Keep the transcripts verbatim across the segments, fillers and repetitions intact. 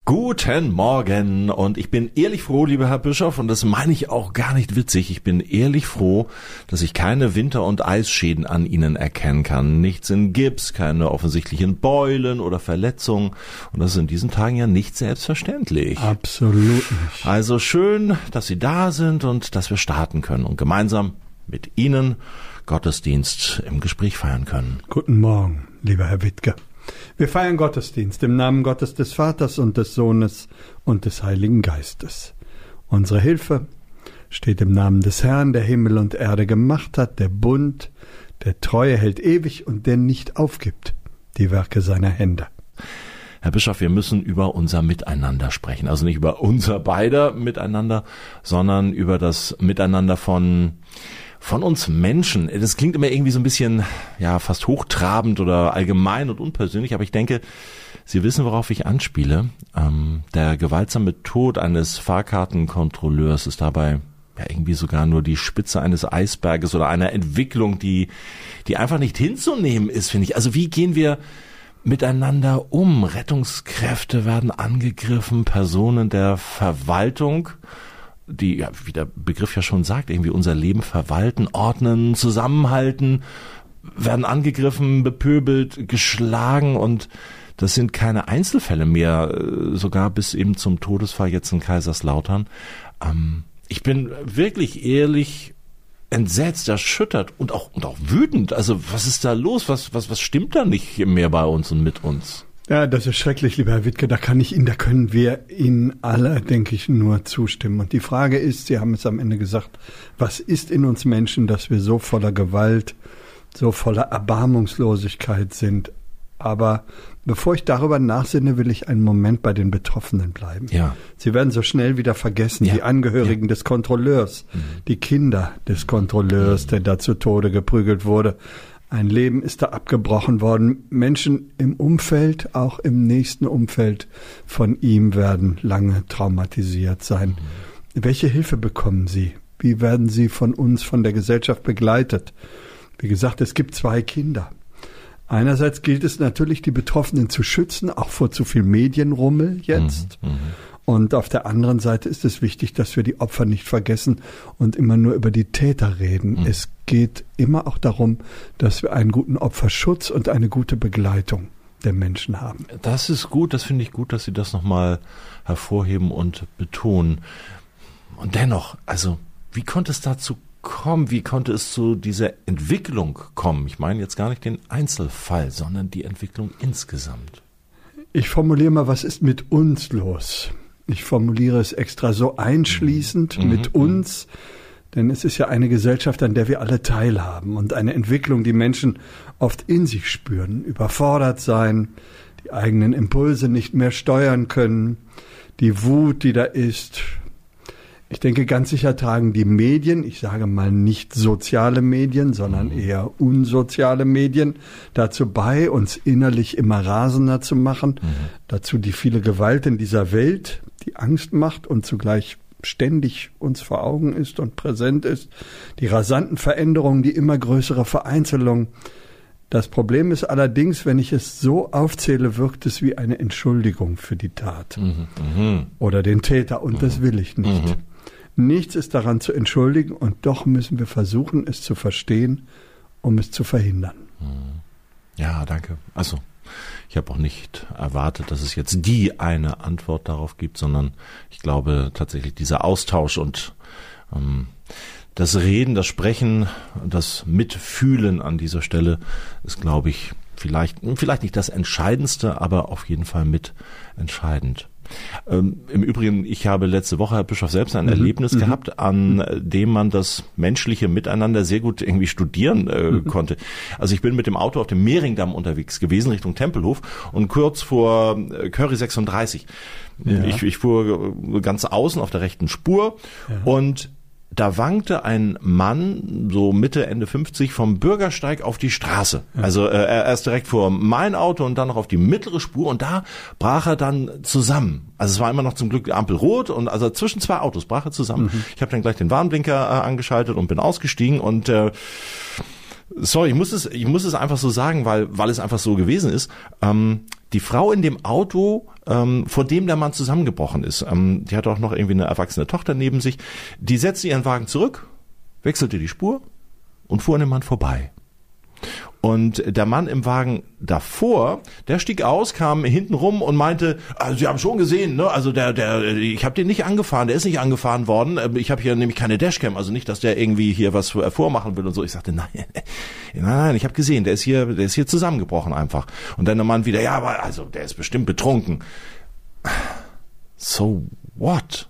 Guten Morgen und ich bin ehrlich froh, lieber Herr Bischof, und das meine ich auch gar nicht witzig, ich bin ehrlich froh, dass ich keine Winter- und Eisschäden an Ihnen erkennen kann. Nichts in Gips, keine offensichtlichen Beulen oder Verletzungen, und das ist in diesen Tagen ja nicht selbstverständlich. Absolut nicht. Also schön, dass Sie da sind und dass wir starten können und gemeinsam mit Ihnen Gottesdienst im Gespräch feiern können. Guten Morgen, lieber Herr Wittke. Wir feiern Gottesdienst im Namen Gottes des Vaters und des Sohnes und des Heiligen Geistes. Unsere Hilfe steht im Namen des Herrn, der Himmel und Erde gemacht hat, der Bund, der Treue hält ewig und der nicht aufgibt die Werke seiner Hände. Herr Bischof, wir müssen über unser Miteinander sprechen. Also nicht über unser beider Miteinander, sondern über das Miteinander von von uns Menschen. Das klingt immer irgendwie so ein bisschen, ja, fast hochtrabend oder allgemein und unpersönlich, aber ich denke, Sie wissen, worauf ich anspiele. Ähm, der gewaltsame Tod eines Fahrkartenkontrolleurs ist dabei ja irgendwie sogar nur die Spitze eines Eisberges oder einer Entwicklung, die die einfach nicht hinzunehmen ist, finde ich. Also wie gehen wir miteinander um? Rettungskräfte werden angegriffen, Personen der Verwaltung, die, ja, wie der Begriff ja schon sagt, irgendwie unser Leben verwalten, ordnen, zusammenhalten, werden angegriffen, bepöbelt, geschlagen, und das sind keine Einzelfälle mehr, sogar bis eben zum Todesfall jetzt in Kaiserslautern. Ähm, ich bin wirklich ehrlich entsetzt, erschüttert und auch, und auch wütend. Also was ist da los? Was, was, was stimmt da nicht mehr bei uns und mit uns? Ja, das ist schrecklich, lieber Herr Wittke. Da kann ich Ihnen, da können wir Ihnen alle, denke ich, nur zustimmen. Und die Frage ist, Sie haben es am Ende gesagt, was ist in uns Menschen, dass wir so voller Gewalt, so voller Erbarmungslosigkeit sind? Aber bevor ich darüber nachsinne, will ich einen Moment bei den Betroffenen bleiben. Ja. Sie werden so schnell wieder vergessen, ja. Die Angehörigen ja. des Kontrolleurs, mhm. die Kinder des Kontrolleurs, der da zu Tode geprügelt wurde. Ein Leben ist da abgebrochen worden. Menschen im Umfeld, auch im nächsten Umfeld von ihm, werden lange traumatisiert sein. Mhm. Welche Hilfe bekommen Sie? Wie werden Sie von uns, von der Gesellschaft begleitet? Wie gesagt, es gibt zwei Kinder. Einerseits gilt es natürlich, die Betroffenen zu schützen, auch vor zu viel Medienrummel jetzt. Mhm, und auf der anderen Seite ist es wichtig, dass wir die Opfer nicht vergessen und immer nur über die Täter reden. Mhm. Es geht immer auch darum, dass wir einen guten Opferschutz und eine gute Begleitung der Menschen haben. Das ist gut, das finde ich gut, dass Sie das nochmal hervorheben und betonen. Und dennoch, also wie konnte es dazu kommen? Wie konnte es zu dieser Entwicklung kommen? Ich meine jetzt gar nicht den Einzelfall, sondern die Entwicklung insgesamt. Ich formuliere mal, was ist mit uns los? Ich formuliere es extra so einschließend mhm. mit mhm. uns, denn es ist ja eine Gesellschaft, an der wir alle teilhaben, und eine Entwicklung, die Menschen oft in sich spüren, überfordert sein, die eigenen Impulse nicht mehr steuern können, die Wut, die da ist. Ich denke, ganz sicher tragen die Medien, ich sage mal nicht soziale Medien, sondern eher unsoziale Medien, dazu bei, uns innerlich immer rasender zu machen, mhm. dazu die viele Gewalt in dieser Welt, die Angst macht und zugleich ständig uns vor Augen ist und präsent ist, die rasanten Veränderungen, die immer größere Vereinzelung. Das Problem ist allerdings, wenn ich es so aufzähle, wirkt es wie eine Entschuldigung für die Tat mhm. Mhm. oder den Täter, und mhm. das will ich nicht. Mhm. Nichts ist daran zu entschuldigen, und doch müssen wir versuchen, es zu verstehen, um es zu verhindern. Ja, danke. Also, ich habe auch nicht erwartet, dass es jetzt die eine Antwort darauf gibt, sondern ich glaube tatsächlich dieser Austausch und ähm, das Reden, das Sprechen, das Mitfühlen an dieser Stelle ist, glaube ich, vielleicht, vielleicht nicht das Entscheidendste, aber auf jeden Fall mit entscheidend. Ähm, Im Übrigen, ich habe letzte Woche, Herr Bischof, selbst ein mhm. Erlebnis mhm. gehabt, an dem man das menschliche Miteinander sehr gut irgendwie studieren äh, mhm. konnte. Also ich bin mit dem Auto auf dem Mehringdamm unterwegs gewesen, Richtung Tempelhof, und kurz vor äh, Curry sechsunddreißig. Ja. Ich, ich fuhr ganz außen auf der rechten Spur ja. und da wankte ein Mann, so Mitte, Ende fünfzig, vom Bürgersteig auf die Straße. Ja. Also äh, er ist direkt vor mein Auto und dann noch auf die mittlere Spur, und da brach er dann zusammen. Also es war immer noch zum Glück die Ampel rot, und also zwischen zwei Autos brach er zusammen. Mhm. Ich habe dann gleich den Warnblinker äh, angeschaltet und bin ausgestiegen, und äh, Sorry, ich muss es, ich muss es einfach so sagen, weil, weil es einfach so gewesen ist. Ähm, die Frau in dem Auto, ähm, vor dem der Mann zusammengebrochen ist, ähm, die hat auch noch irgendwie eine erwachsene Tochter neben sich, die setzte ihren Wagen zurück, wechselte die Spur und fuhr an dem Mann vorbei. Und der Mann im Wagen davor, der stieg aus, kam hinten rum und meinte, also Sie haben schon gesehen, ne? Also der, der, ich habe den nicht angefahren, der ist nicht angefahren worden. Ich habe hier nämlich keine Dashcam, also nicht, dass der irgendwie hier was vormachen will und so. Ich sagte, nein, nein, nein, ich habe gesehen, der ist hier, der ist hier zusammengebrochen einfach. Und dann der Mann wieder, ja, aber also der ist bestimmt betrunken. So what?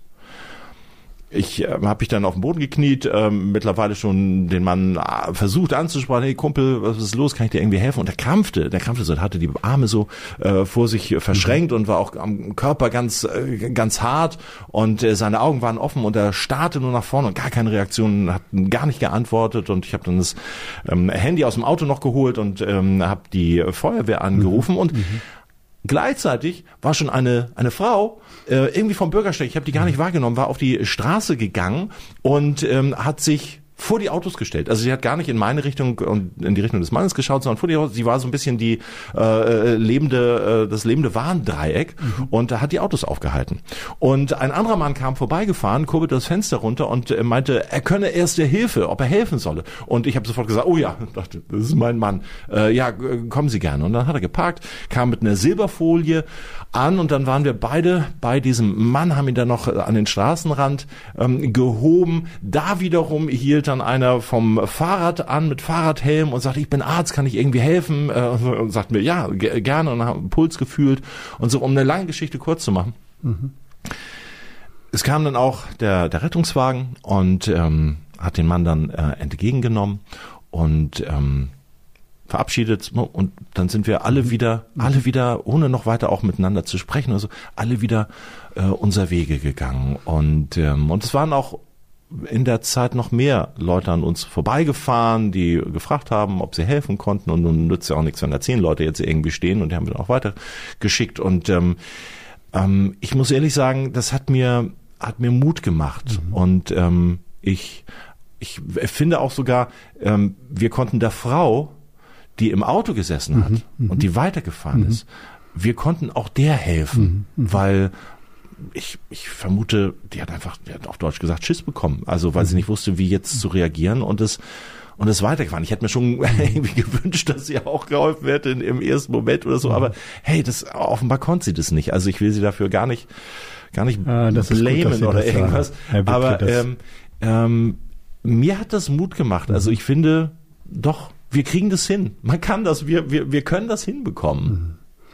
Ich äh, habe mich dann auf den Boden gekniet, äh, mittlerweile schon den Mann äh, versucht anzusprechen, hey Kumpel, was ist los, kann ich dir irgendwie helfen? Und der krampfte, der krampfte so, hatte die Arme so äh, vor sich verschränkt mhm. und war auch am Körper ganz äh, ganz hart und äh, seine Augen waren offen und er starrte nur nach vorne und gar keine Reaktion, hat gar nicht geantwortet und ich habe dann das ähm, Handy aus dem Auto noch geholt und ähm, habe die Feuerwehr angerufen mhm. und mhm. gleichzeitig war schon eine eine Frau äh, irgendwie vom Bürgersteig, ich habe die gar nicht wahrgenommen, war auf die Straße gegangen und ähm, hat sich vor die Autos gestellt. Also sie hat gar nicht in meine Richtung und in die Richtung des Mannes geschaut, sondern vor die Autos. Sie war so ein bisschen die äh, lebende, äh, das lebende Warndreieck mhm. und da hat die Autos aufgehalten. Und ein anderer Mann kam vorbeigefahren, kurbelte das Fenster runter und äh, meinte, er könne erste Hilfe, ob er helfen solle. Und ich habe sofort gesagt, oh ja, dachte, das ist mein Mann. Äh, ja, kommen Sie gerne. Und dann hat er geparkt, kam mit einer Silberfolie an und dann waren wir beide bei diesem Mann, haben ihn dann noch an den Straßenrand ähm, gehoben. Da wiederum hielt dann einer vom Fahrrad an mit Fahrradhelm und sagte, ich bin Arzt, kann ich irgendwie helfen? Äh, und sagt mir, ja, g- gerne und haben einen Puls gefühlt und so, um eine lange Geschichte kurz zu machen. Mhm. Es kam dann auch der, der Rettungswagen und ähm, hat den Mann dann äh, entgegengenommen und ähm, verabschiedet und dann sind wir alle wieder, alle wieder, ohne noch weiter auch miteinander zu sprechen, also alle wieder äh, unser Wege gegangen und ähm, und es waren auch in der Zeit noch mehr Leute an uns vorbeigefahren, die gefragt haben, ob sie helfen konnten und nun nützt ja auch nichts, wenn da zehn Leute jetzt irgendwie stehen und die haben wir dann auch weitergeschickt und ähm, ähm, ich muss ehrlich sagen, das hat mir hat mir Mut gemacht mhm. und ähm, ich ich finde auch sogar, ähm, wir konnten der Frau, die im Auto gesessen hat mhm. und die weitergefahren mhm. ist, wir konnten auch der helfen, mhm. weil ich, ich vermute, die hat einfach, die hat auf Deutsch gesagt, Schiss bekommen. Also, weil mhm. sie nicht wusste, wie jetzt zu reagieren und es, und es weitergefahren. Ich hätte mir schon irgendwie gewünscht, dass sie auch geholfen hätte in, im ersten Moment oder so. Mhm. Aber hey, das, offenbar konnte sie das nicht. Also, ich will sie dafür gar nicht, gar nicht ah, blamen oder irgendwas. Aber, ähm, ähm, mir hat das Mut gemacht. Mhm. Also, ich finde, doch, wir kriegen das hin. Man kann das, wir, wir, wir können das hinbekommen. Mhm.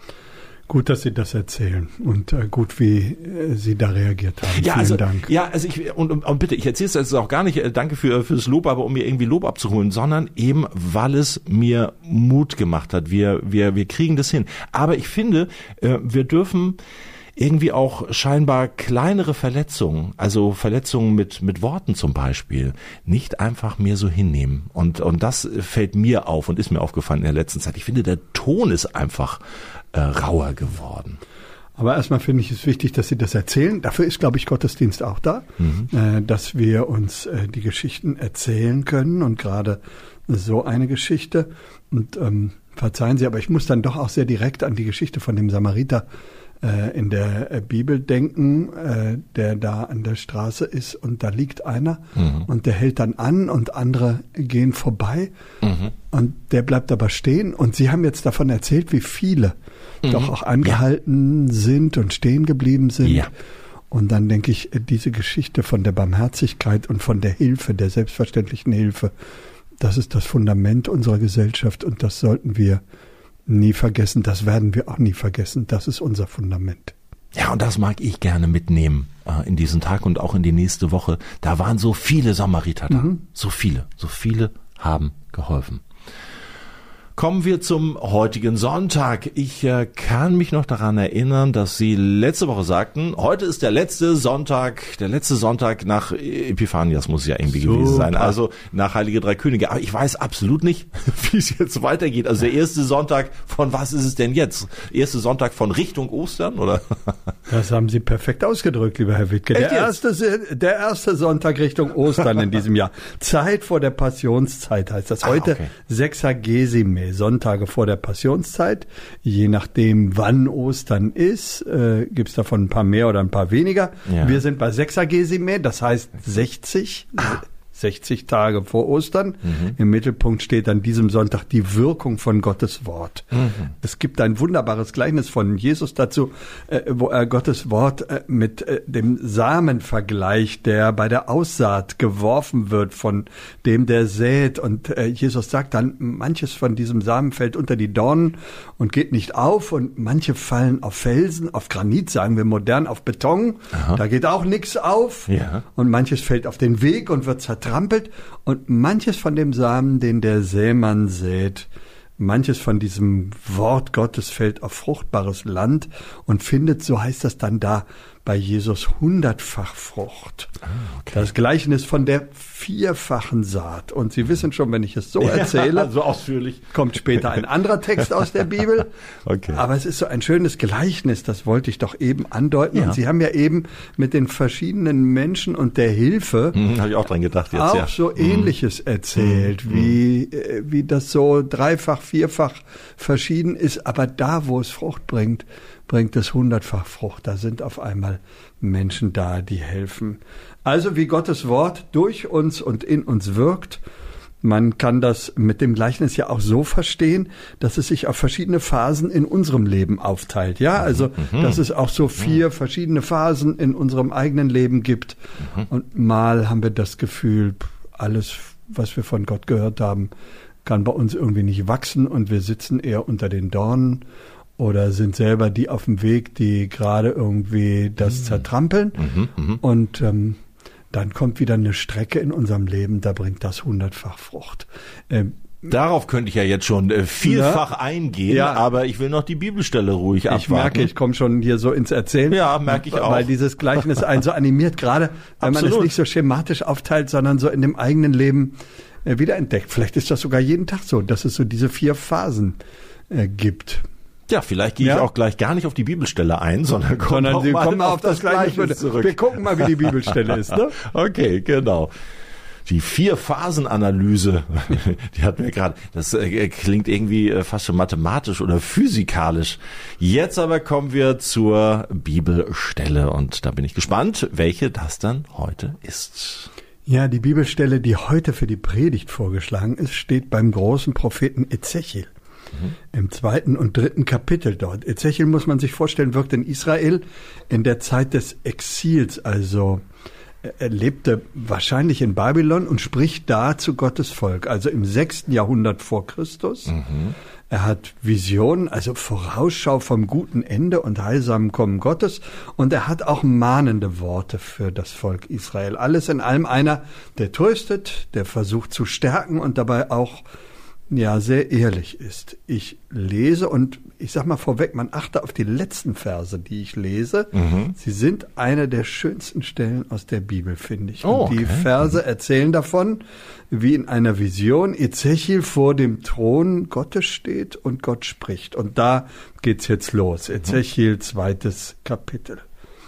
Gut, dass Sie das erzählen und äh, gut, wie äh, Sie da reagiert haben. Ja, Vielen also, Dank. Ja, also ich und, und, und bitte, ich erzähle es jetzt auch gar nicht. Äh, danke für fürs Lob, aber um mir irgendwie Lob abzuholen, sondern eben, weil es mir Mut gemacht hat. Wir wir wir kriegen das hin. Aber ich finde, äh, wir dürfen irgendwie auch scheinbar kleinere Verletzungen, also Verletzungen mit mit Worten zum Beispiel, nicht einfach mehr so hinnehmen. Und und das fällt mir auf und ist mir aufgefallen in der letzten Zeit. Ich finde, der Ton ist einfach äh, rauer geworden. Aber erstmal finde ich es wichtig, dass Sie das erzählen. Dafür ist, glaube ich, Gottesdienst auch da, mhm. äh, dass wir uns äh, die Geschichten erzählen können und gerade so eine Geschichte. Und ähm, verzeihen Sie, aber ich muss dann doch auch sehr direkt an die Geschichte von dem Samariter äh, in der äh, Bibel denken, äh, der da an der Straße ist und da liegt einer mhm. und der hält dann an und andere gehen vorbei mhm. und der bleibt aber stehen. Und Sie haben jetzt davon erzählt, wie viele mhm. doch auch angehalten ja. sind und stehen geblieben sind. Ja. Und dann denke ich, diese Geschichte von der Barmherzigkeit und von der Hilfe, der selbstverständlichen Hilfe, das ist das Fundament unserer Gesellschaft und das sollten wir nie vergessen. Das werden wir auch nie vergessen. Das ist unser Fundament. Ja, und das mag ich gerne mitnehmen äh, in diesen Tag und auch in die nächste Woche. Da waren so viele Samariter da. Mhm. So viele, so viele haben geholfen. Kommen wir zum heutigen Sonntag. Ich äh, kann mich noch daran erinnern, dass Sie letzte Woche sagten, heute ist der letzte Sonntag, der letzte Sonntag nach Epiphanias muss ja irgendwie Super. gewesen sein, also nach Heilige Drei Könige. Aber ich weiß absolut nicht, wie es jetzt weitergeht. Also der erste Sonntag, von was ist es denn jetzt? Erste Sonntag von Richtung Ostern, oder? Das haben Sie perfekt ausgedrückt, lieber Herr Wittke. Der erste, der erste Sonntag Richtung Ostern in diesem Jahr. Zeit vor der Passionszeit heißt das. Heute ah, okay. Sexagesime. Sonntage vor der Passionszeit. Je nachdem, wann Ostern ist, äh, gibt es davon ein paar mehr oder ein paar weniger. Ja. Wir sind bei Sexagesime, das heißt sechzig. Ah. sechzig Tage vor Ostern. Mhm. Im Mittelpunkt steht an diesem Sonntag die Wirkung von Gottes Wort. Mhm. Es gibt ein wunderbares Gleichnis von Jesus dazu, äh, wo er Gottes Wort äh, mit äh, dem Samen vergleicht, der bei der Aussaat geworfen wird von dem, der sät. Und äh, Jesus sagt dann, manches von diesem Samen fällt unter die Dornen und geht nicht auf und manche fallen auf Felsen, auf Granit, sagen wir modern, auf Beton. Aha. Da geht auch nichts auf. Ja. Und manches fällt auf den Weg und wird zertrampelt. Trampelt und manches von dem Samen, den der Sämann sät, manches von diesem Wort Gottes fällt auf fruchtbares Land und findet, so heißt das dann da bei Jesus, hundertfach Frucht. Ah, okay. Das Gleichnis von der vierfachen Saat. Und Sie wissen schon, wenn ich es so erzähle, ja, so ausführlich, kommt später ein anderer Text aus der Bibel. Okay. Aber es ist so ein schönes Gleichnis, das wollte ich doch eben andeuten. Ja. Und Sie haben ja eben mit den verschiedenen Menschen und der Hilfe hm, habe ich auch dran gedacht jetzt, auch ja. so Ähnliches hm. erzählt, hm. wie, wie das so dreifach, vierfach verschieden ist. Aber da, wo es Frucht bringt, bringt es hundertfach Frucht. Da sind auf einmal Menschen da, die helfen. Also wie Gottes Wort durch uns und in uns wirkt. Man kann das mit dem Gleichnis ja auch so verstehen, dass es sich auf verschiedene Phasen in unserem Leben aufteilt. Ja, also mhm. dass es auch so vier verschiedene Phasen in unserem eigenen Leben gibt. Mhm. Und mal haben wir das Gefühl, alles, was wir von Gott gehört haben, kann bei uns irgendwie nicht wachsen und wir sitzen eher unter den Dornen. Oder sind selber die auf dem Weg, die gerade irgendwie das mhm. zertrampeln. Mhm, mh. Und ähm, dann kommt wieder eine Strecke in unserem Leben, da bringt das hundertfach Frucht. Ähm, Darauf könnte ich ja jetzt schon äh, vielfach ja, eingehen, ja. aber ich will noch die Bibelstelle ruhig abwarten. Ich merke, ich komme schon hier so ins Erzählen. Ja, merke ich auch. Weil dieses Gleichnis einen so animiert, gerade wenn Absolut. man es nicht so schematisch aufteilt, sondern so in dem eigenen Leben äh, wiederentdeckt. Vielleicht ist das sogar jeden Tag so, dass es so diese vier Phasen äh, gibt. Ja, vielleicht gehe ja. ich auch gleich gar nicht auf die Bibelstelle ein, sondern, sondern Sie kommen auf, auf das, das Gleiche zurück. Wir gucken mal, wie die Bibelstelle ist. Ne? Okay, genau. Die Vier-Phasen-Analyse, die hatten wir gerade, das äh, klingt irgendwie äh, fast schon mathematisch oder physikalisch. Jetzt aber kommen wir zur Bibelstelle und da bin ich gespannt, welche das dann heute ist. Ja, die Bibelstelle, die heute für die Predigt vorgeschlagen ist, steht beim großen Propheten Ezechiel. Mhm. Im zweiten und dritten Kapitel dort. Ezechiel, muss man sich vorstellen, wirkt in Israel in der Zeit des Exils, also er lebte wahrscheinlich in Babylon und spricht da zu Gottes Volk, also im sechsten Jahrhundert vor Christus. Mhm. Er hat Visionen, also Vorausschau vom guten Ende und heilsamen Kommen Gottes. Und er hat auch mahnende Worte für das Volk Israel. Alles in allem einer, der tröstet, der versucht zu stärken und dabei auch ja sehr ehrlich ist. Ich lese und ich sag mal vorweg, man achte auf die letzten Verse, die ich lese. Mhm. Sie sind eine der schönsten Stellen aus der Bibel, finde ich. Oh, und die okay. Verse erzählen davon, wie in einer Vision Ezechiel vor dem Thron Gottes steht und Gott spricht. Und da geht's jetzt los. Ezechiel, zweites Kapitel.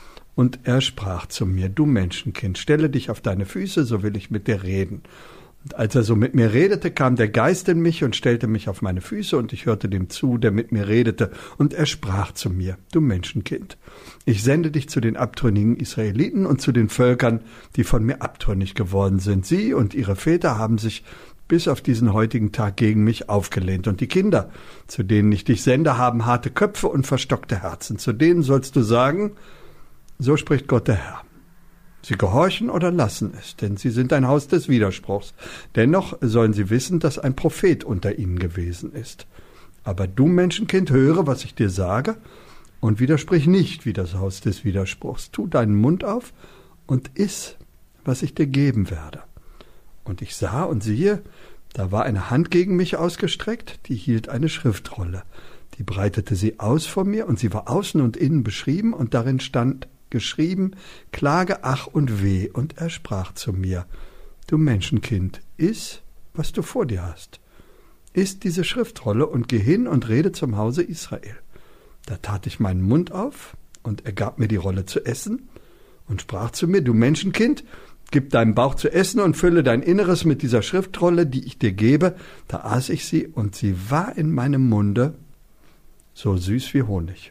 Und er sprach zu mir, du Menschenkind, stelle dich auf deine Füße, so will ich mit dir reden. Und als er so mit mir redete, kam der Geist in mich und stellte mich auf meine Füße und ich hörte dem zu, der mit mir redete. Und er sprach zu mir, du Menschenkind, ich sende dich zu den abtrünnigen Israeliten und zu den Völkern, die von mir abtrünnig geworden sind. Sie und ihre Väter haben sich bis auf diesen heutigen Tag gegen mich aufgelehnt. Und die Kinder, zu denen ich dich sende, haben harte Köpfe und verstockte Herzen. Zu denen sollst du sagen, so spricht Gott der Herr. Sie gehorchen oder lassen es, denn sie sind ein Haus des Widerspruchs. Dennoch sollen sie wissen, dass ein Prophet unter ihnen gewesen ist. Aber du, Menschenkind, höre, was ich dir sage, und widersprich nicht wie das Haus des Widerspruchs. Tu deinen Mund auf und iss, was ich dir geben werde. Und ich sah und siehe, Da war eine Hand gegen mich ausgestreckt, die hielt eine Schriftrolle. Die breitete sie aus vor mir und sie war außen und innen beschrieben und darin stand geschrieben, Klage, Ach und Weh. Und er sprach zu mir, du Menschenkind, iss, was du vor dir hast. Iss diese Schriftrolle und geh hin und rede zum Hause Israel. Da tat ich meinen Mund auf und er gab mir die Rolle zu essen und sprach zu mir, du Menschenkind, gib deinem Bauch zu essen und fülle dein Inneres mit dieser Schriftrolle, die ich dir gebe. Da aß ich sie und sie war in meinem Munde so süß wie Honig.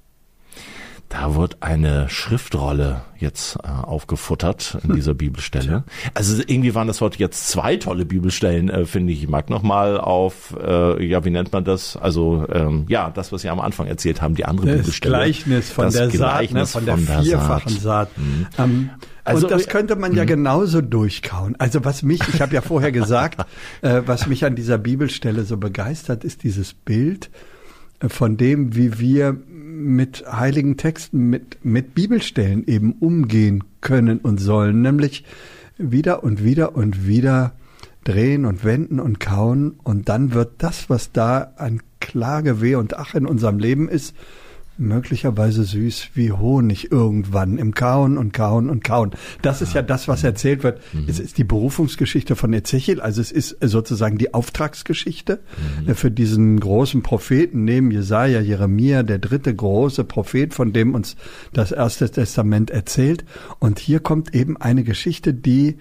Da wird eine Schriftrolle jetzt äh, aufgefuttert in dieser Bibelstelle. Also irgendwie waren das heute jetzt zwei tolle Bibelstellen, äh, finde ich. Ich mag nochmal auf, äh, ja, wie nennt man das? Also, ähm, ja, das, was Sie am Anfang erzählt haben, die andere das Bibelstelle. Gleichnis von das der Gleichnis Saat, ne, von der vierfachen Saat. Saat. Mhm. Ähm, also, und das könnte man ja genauso durchkauen. Also was mich, ich habe ja vorher gesagt, äh, was mich an dieser Bibelstelle so begeistert, ist dieses Bild von dem, wie wir mit heiligen Texten, mit, mit Bibelstellen eben umgehen können und sollen, nämlich wieder und wieder und wieder drehen und wenden und kauen und dann wird das, was da an Klage, Weh und Ach in unserem Leben ist, möglicherweise süß wie Honig irgendwann im Kauen und Kauen und Kauen. Das ist ja das, was erzählt wird. Mhm. Es ist die Berufungsgeschichte von Ezechiel, also es ist sozusagen die Auftragsgeschichte mhm. für diesen großen Propheten neben Jesaja, Jeremia, der dritte große Prophet, von dem uns das Erste Testament erzählt. Und hier kommt eben eine Geschichte, die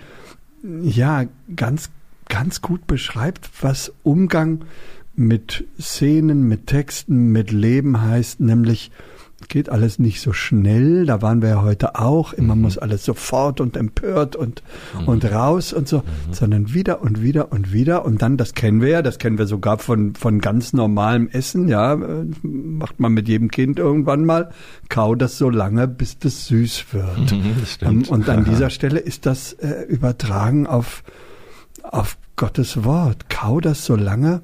ja ganz, ganz gut beschreibt, was Umgang mit Szenen, mit Texten, mit Leben heißt, nämlich geht alles nicht so schnell, da waren wir ja heute auch, immer mhm. muss alles sofort und empört und mhm. und raus und so, mhm. sondern wieder und wieder und wieder und dann, das kennen wir ja, das kennen wir sogar von von ganz normalem Essen, ja, macht man mit jedem Kind irgendwann mal, kau das so lange, bis das süß wird. Mhm, das stimmt. Und an dieser Stelle ist das äh, übertragen auf auf Gottes Wort, kau das so lange,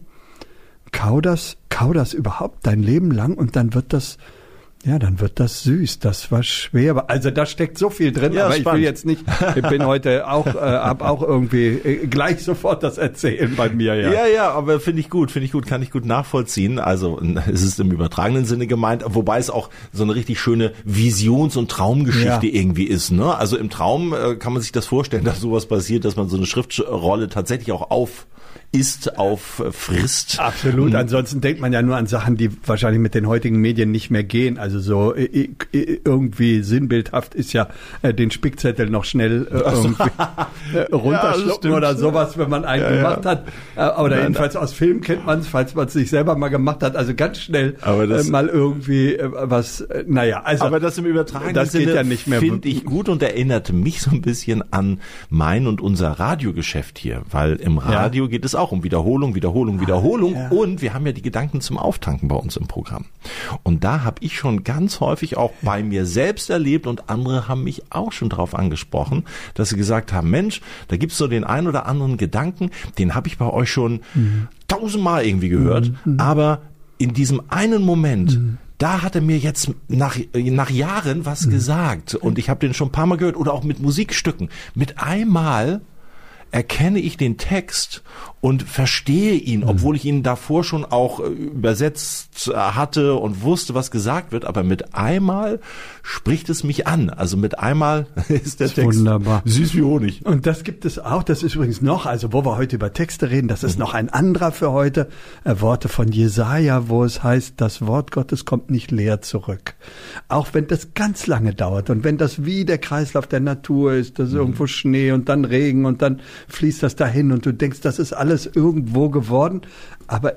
Kau das, kau das überhaupt dein Leben lang und dann wird das, ja, dann wird das süß. Das war schwer. Also da steckt so viel drin, ja, aber spannend. Ich will jetzt nicht, ich bin heute auch, äh, hab auch irgendwie äh, gleich sofort das Erzählen bei mir, ja. Ja, ja, aber finde ich gut, finde ich gut, kann ich gut nachvollziehen. Also es ist im übertragenen Sinne gemeint, wobei es auch so eine richtig schöne Visions- und Traumgeschichte ja. irgendwie ist, ne? Also im Traum äh, kann man sich das vorstellen, dass sowas passiert, dass man so eine Schriftrolle tatsächlich auch auf isst, auf frisst. Absolut. Ansonsten denkt man ja nur an Sachen, die wahrscheinlich mit den heutigen Medien nicht mehr gehen. Also so äh, irgendwie sinnbildhaft ist ja äh, den Spickzettel noch schnell äh, irgendwie äh, runterschlucken ja, oder sowas, wenn man einen ja, gemacht ja. hat. Äh, oder Nein, jedenfalls aus Film kennt man es, falls man es sich selber mal gemacht hat. Also ganz schnell das, äh, mal irgendwie äh, was, äh, naja. Also, aber das im übertragenen Sinne ja nicht mehr. Finde ich gut und erinnerte mich so ein bisschen an mein und unser Radiogeschäft hier, weil im Radio ja. geht es auch um Wiederholung, Wiederholung, Wiederholung ah, ja. und wir haben ja die Gedanken zum Auftanken bei uns im Programm. Und da habe ich schon ganz häufig auch ja. bei mir selbst erlebt und andere haben mich auch schon darauf angesprochen, dass sie gesagt haben, Mensch, da gibt's so den einen oder anderen Gedanken, den habe ich bei euch schon mhm. tausendmal irgendwie gehört, mhm. aber in diesem einen Moment, mhm. da hat er mir jetzt nach, nach Jahren was mhm. gesagt und ich habe den schon ein paar Mal gehört oder auch mit Musikstücken. Mit einmal erkenne ich den Text und verstehe ihn, obwohl ich ihn davor schon auch übersetzt hatte und wusste, was gesagt wird, aber mit einmal spricht es mich an. Also mit einmal ist der Text wunderbar. Süß wie Honig. Und das gibt es auch, das ist übrigens noch, also wo wir heute über Texte reden, das ist mhm. noch ein anderer für heute, äh, Worte von Jesaja, wo es heißt, das Wort Gottes kommt nicht leer zurück. Auch wenn das ganz lange dauert und wenn das wie der Kreislauf der Natur ist, das ist mhm. irgendwo Schnee und dann Regen und dann fließt das dahin und du denkst, das ist alles irgendwo geworden, aber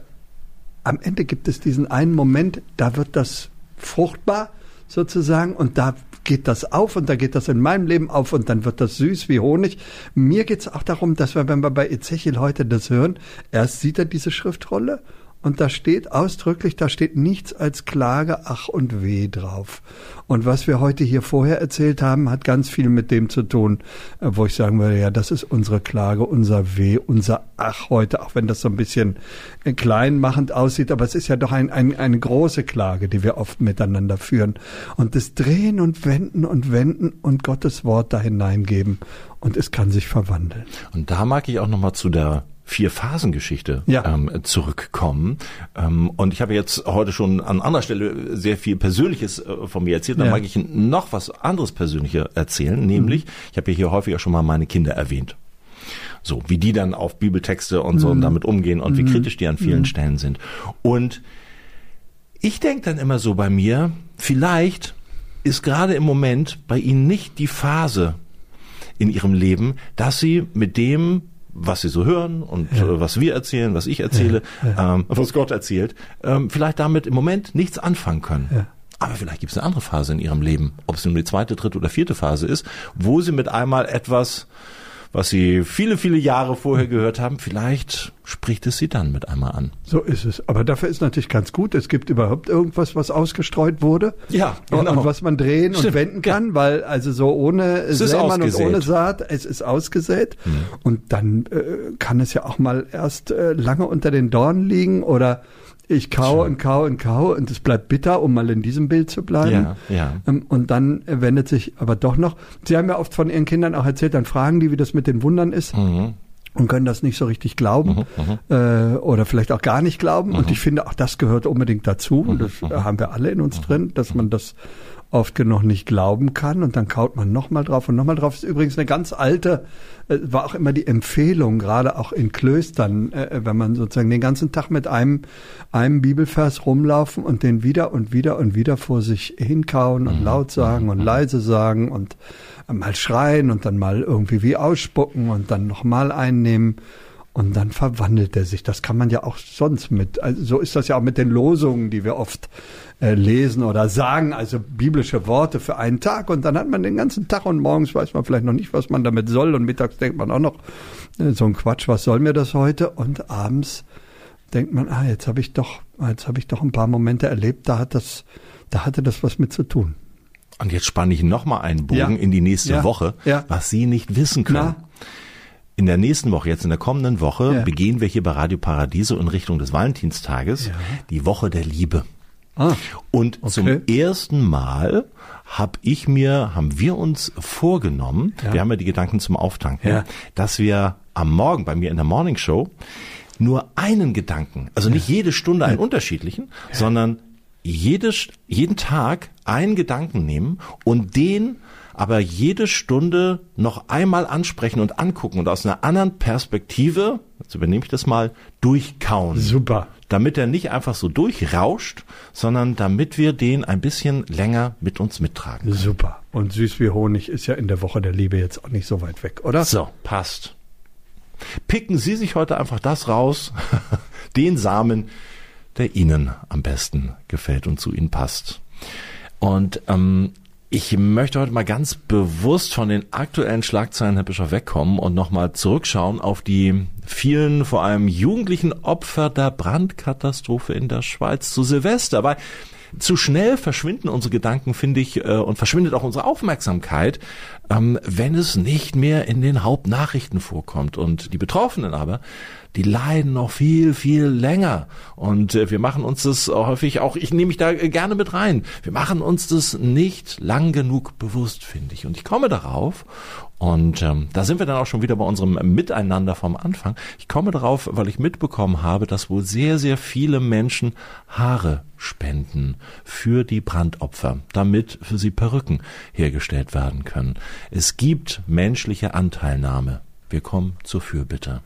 am Ende gibt es diesen einen Moment, da wird das fruchtbar sozusagen und da geht das auf und da geht das in meinem Leben auf und dann wird das süß wie Honig. Mir geht es auch darum, dass wir, wenn wir bei Ezechiel heute das hören, erst sieht er diese Schriftrolle und da steht ausdrücklich, da steht nichts als Klage, Ach und Weh drauf. Und was wir heute hier vorher erzählt haben, hat ganz viel mit dem zu tun, wo ich sagen würde, ja, das ist unsere Klage, unser Weh, unser Ach heute, auch wenn das so ein bisschen kleinmachend aussieht, aber es ist ja doch ein, ein, eine große Klage, die wir oft miteinander führen. Und das Drehen und Wenden und Wenden und Gottes Wort da hineingeben und es kann sich verwandeln. Und da mag ich auch nochmal zu der Vier-Phasen-Geschichte ja. ähm, zurückkommen. Ähm, und ich habe jetzt heute schon an anderer Stelle sehr viel Persönliches äh, von mir erzählt. Dann ja. mag ich noch was anderes Persönliches erzählen, nämlich, mhm. ich habe ja hier häufiger schon mal meine Kinder erwähnt. So, wie die dann auf Bibeltexte und so mhm. damit umgehen und mhm. wie kritisch die an vielen mhm. Stellen sind. Und ich denke dann immer so bei mir, vielleicht ist gerade im Moment bei ihnen nicht die Phase in ihrem Leben, dass sie mit dem, was sie so hören und ja. äh, was wir erzählen, was ich erzähle, ja. Ja. Ähm, was Gott erzählt, ähm, vielleicht damit im Moment nichts anfangen können. Ja. Aber vielleicht gibt es eine andere Phase in ihrem Leben, ob es nun die zweite, dritte oder vierte Phase ist, wo sie mit einmal etwas, was sie viele, viele Jahre vorher gehört haben, vielleicht spricht es sie dann mit einmal an. So ist es. Aber dafür ist natürlich ganz gut, es gibt überhaupt irgendwas, was ausgestreut wurde. Ja, genau. Und was man drehen Stimmt. und wenden kann, ja. weil also so ohne Sämann und ohne Saat, es ist ausgesät. Hm. Und dann äh, kann es ja auch mal erst äh, lange unter den Dornen liegen oder ich kaue und kaue und kaue und es bleibt bitter, um mal in diesem Bild zu bleiben. Ja, ja. Und dann wendet sich aber doch noch, Sie haben ja oft von Ihren Kindern auch erzählt, dann fragen die, wie das mit den Wundern ist. Mhm. Und können das nicht so richtig glauben mhm, äh, oder vielleicht auch gar nicht glauben. Mhm. Und ich finde, auch das gehört unbedingt dazu. Und das mhm. haben wir alle in uns mhm. drin, dass man das oft genug nicht glauben kann. Und dann kaut man nochmal drauf und nochmal drauf. Das ist übrigens eine ganz alte, äh, war auch immer die Empfehlung, gerade auch in Klöstern, äh, wenn man sozusagen den ganzen Tag mit einem, einem Bibelvers rumlaufen und den wieder und wieder und wieder vor sich hinkauen und mhm. laut sagen und leise sagen und mal schreien und dann mal irgendwie wie ausspucken und dann nochmal einnehmen und dann verwandelt er sich. Das kann man ja auch sonst mit, also so ist das ja auch mit den Losungen, die wir oft äh, lesen oder sagen, also biblische Worte für einen Tag und dann hat man den ganzen Tag und morgens weiß man vielleicht noch nicht, was man damit soll und mittags denkt man auch noch, äh, so ein Quatsch, was soll mir das heute? Und abends denkt man, ah, jetzt habe ich doch, jetzt habe ich doch ein paar Momente erlebt, da hat das, da hatte das was mit zu tun. Und jetzt spanne ich nochmal einen Bogen ja. in die nächste ja. Woche, ja. was Sie nicht wissen können. Na? In der nächsten Woche, jetzt in der kommenden Woche, ja. begehen wir hier bei Radio Paradiso in Richtung des Valentinstages ja. die Woche der Liebe. Ah, Und okay. zum ersten Mal habe ich mir, haben wir uns vorgenommen, ja. wir haben ja die Gedanken zum Auftanken, ja. dass wir am Morgen bei mir in der Morning Show nur einen Gedanken, also nicht ja. jede Stunde einen ja. unterschiedlichen, ja. sondern Jedes, jeden Tag einen Gedanken nehmen und den aber jede Stunde noch einmal ansprechen und angucken und aus einer anderen Perspektive, jetzt übernehme ich das mal, durchkauen. Super. Damit er nicht einfach so durchrauscht, sondern damit wir den ein bisschen länger mit uns mittragen können. Super. Und süß wie Honig ist ja in der Woche der Liebe jetzt auch nicht so weit weg, oder? So, passt. Picken Sie sich heute einfach das raus, den Samen, der Ihnen am besten gefällt und zu Ihnen passt. Und ähm, ich möchte heute mal ganz bewusst von den aktuellen Schlagzeilen, Herr Bischof, wegkommen und nochmal zurückschauen auf die vielen, vor allem jugendlichen Opfer der Brandkatastrophe in der Schweiz zu Silvester. Weil zu schnell verschwinden unsere Gedanken, finde ich, und verschwindet auch unsere Aufmerksamkeit, wenn es nicht mehr in den Hauptnachrichten vorkommt. Und die Betroffenen aber, die leiden noch viel, viel länger. Und wir machen uns das häufig auch, ich nehme mich da gerne mit rein, wir machen uns das nicht lang genug bewusst, finde ich. Und ich komme darauf, und ähm, da sind wir dann auch schon wieder bei unserem Miteinander vom Anfang. Ich komme darauf, weil ich mitbekommen habe, dass wohl sehr, sehr viele Menschen Haare spenden für die Brandopfer, damit für sie Perücken hergestellt werden können. Es gibt menschliche Anteilnahme. Wir kommen zur Fürbitte.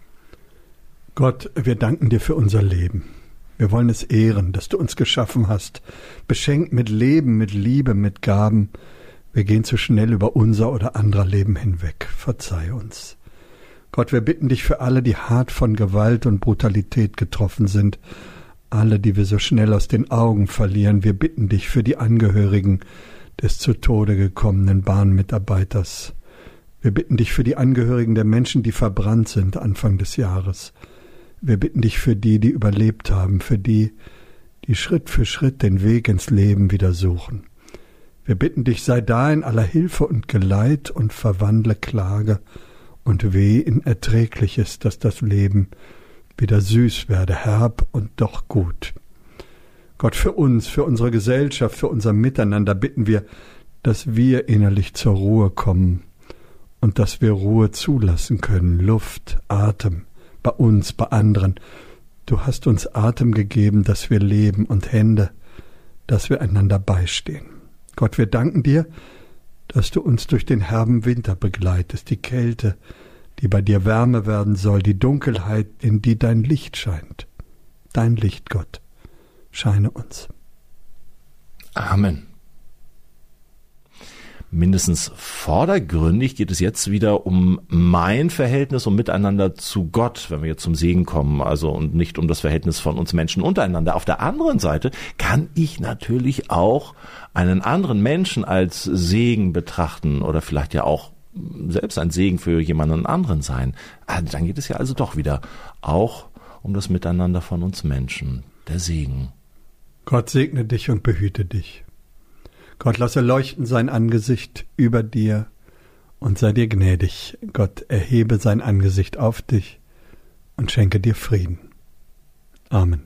Gott, wir danken dir für unser Leben. Wir wollen es ehren, dass du uns geschaffen hast, beschenkt mit Leben, mit Liebe, mit Gaben. Wir gehen zu schnell über unser oder anderer Leben hinweg. Verzeih uns. Gott, wir bitten dich für alle, die hart von Gewalt und Brutalität getroffen sind, alle, die wir so schnell aus den Augen verlieren. Wir bitten dich für die Angehörigen des zu Tode gekommenen Bahnmitarbeiters. Wir bitten dich für die Angehörigen der Menschen, die verbrannt sind Anfang des Jahres. Wir bitten dich für die, die überlebt haben, für die, die Schritt für Schritt den Weg ins Leben wieder suchen. Wir bitten dich, sei da in aller Hilfe und Geleit und verwandle Klage und Weh in Erträgliches, dass das Leben wieder süß werde, herb und doch gut. Gott, für uns, für unsere Gesellschaft, für unser Miteinander bitten wir, dass wir innerlich zur Ruhe kommen und dass wir Ruhe zulassen können, Luft, Atem, bei uns, bei anderen. Du hast uns Atem gegeben, dass wir leben und Hände, dass wir einander beistehen. Gott, wir danken dir, dass du uns durch den herben Winter begleitest, die Kälte, die bei dir Wärme werden soll, die Dunkelheit, in die dein Licht scheint. Dein Licht, Gott, scheine uns. Amen. Mindestens vordergründig geht es jetzt wieder um mein Verhältnis und Miteinander zu Gott, wenn wir jetzt zum Segen kommen, also und nicht um das Verhältnis von uns Menschen untereinander. Auf der anderen Seite kann ich natürlich auch einen anderen Menschen als Segen betrachten oder vielleicht ja auch selbst ein Segen für jemanden anderen sein. Dann geht es ja also doch wieder auch um das Miteinander von uns Menschen, der Segen. Gott segne dich und behüte dich. Gott lasse leuchten sein Angesicht über dir und sei dir gnädig. Gott erhebe sein Angesicht auf dich und schenke dir Frieden. Amen.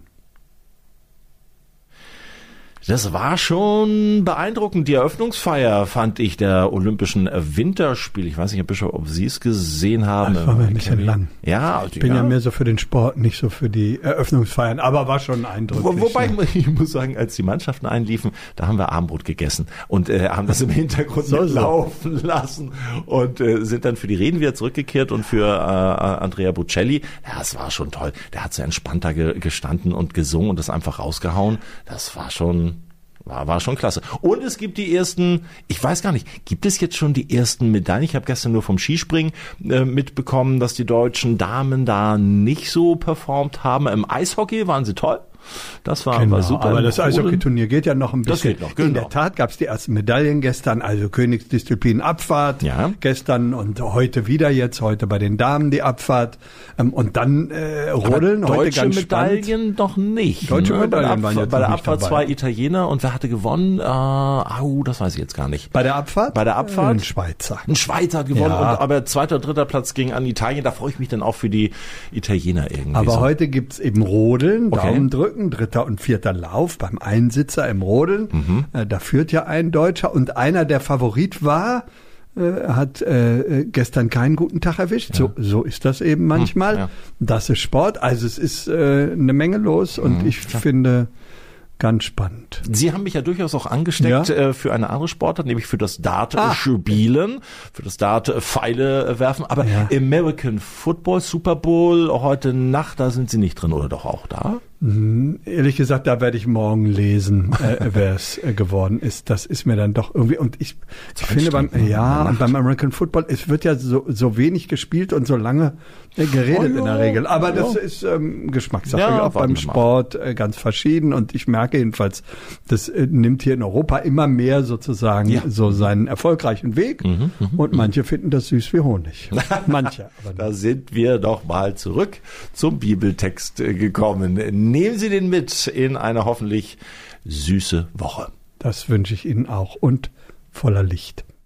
Das war schon beeindruckend, die Eröffnungsfeier, fand ich, der Olympischen Winterspiele. Ich weiß nicht, Herr Bischof, ob Sie es gesehen haben. Das war mir ein bisschen lang. Ja, ich bin ja. ja mehr so für den Sport, nicht so für die Eröffnungsfeiern, aber war schon eindrücklich. Wo, wobei, ja. ich muss sagen, als die Mannschaften einliefen, da haben wir Abendbrot gegessen und äh, haben das im Hintergrund so, laufen so. lassen und äh, sind dann für die Reden wieder zurückgekehrt und für äh, Andrea Bocelli. Ja, das war schon toll. Der hat so entspannt da ge- gestanden und gesungen und das einfach rausgehauen. Das war schon... War, war schon klasse. Und es gibt die ersten, ich weiß gar nicht, gibt es jetzt schon die ersten Medaillen? Ich habe gestern nur vom Skispringen äh, mitbekommen, dass die deutschen Damen da nicht so performt haben. Im Eishockey waren sie toll. Das war, genau, war super. Aber das Eishockey-Turnier geht ja noch ein bisschen. Das geht noch, genau. In der Tat gab es die ersten Medaillen gestern, also Königsdisziplin Abfahrt ja. gestern und heute wieder jetzt, heute bei den Damen die Abfahrt ähm, und dann äh, Rodeln. Aber heute deutsche ganz Medaillen spannend. Doch nicht. Deutsche ne? Medaillen bei der waren Abfahrt, jetzt bei der noch nicht Abfahrt dabei. zwei Italiener und wer hatte gewonnen? Äh, au, das weiß ich jetzt gar nicht. Bei der Abfahrt? Bei der Abfahrt? Ein Schweizer. Ein Schweizer hat gewonnen, Ja. und, aber zweiter, dritter Platz ging an Italien. Da freue ich mich dann auch für die Italiener irgendwie. Aber so. heute gibt's eben Rodeln, Okay. Daumen drücken, dritter und vierter Lauf beim Einsitzer im Rodeln. Mhm. Äh, da führt ja ein Deutscher und einer, der Favorit war, äh, hat äh, gestern keinen guten Tag erwischt. Ja. So, so ist das eben manchmal. Hm, ja. Das ist Sport. Also es ist äh, eine Menge los und Mhm, ich klar. finde ganz spannend. Sie haben mich ja durchaus auch angesteckt Ja. äh, für eine andere Sportart, nämlich für das Dart Ah. spielen, für das Dart äh, Pfeile äh, werfen. Aber Ja. American Football, Super Bowl, heute Nacht, da sind Sie nicht drin oder doch auch da? Hm, ehrlich gesagt, da werde ich morgen lesen, äh, wer es äh, geworden ist. Das ist mir dann doch irgendwie, und ich, ich finde beim, Stunden ja, in der und beim American Football, es wird ja so, so wenig gespielt und so lange äh, geredet Oh, in der ja, Regel. Aber ja. das ist ähm, Geschmackssache, Ja, auch warten beim wir mal. Sport äh, ganz verschieden. Und ich merke jedenfalls, das äh, nimmt hier in Europa immer mehr sozusagen Ja. so seinen erfolgreichen Weg. Mhm, und manche finden das süß wie Honig. Manche. Aber Da sind wir doch mal zurück zum Bibeltext äh, gekommen. Nehmen Sie den mit in eine hoffentlich süße Woche. das wünsche ich Ihnen auch und voller Licht.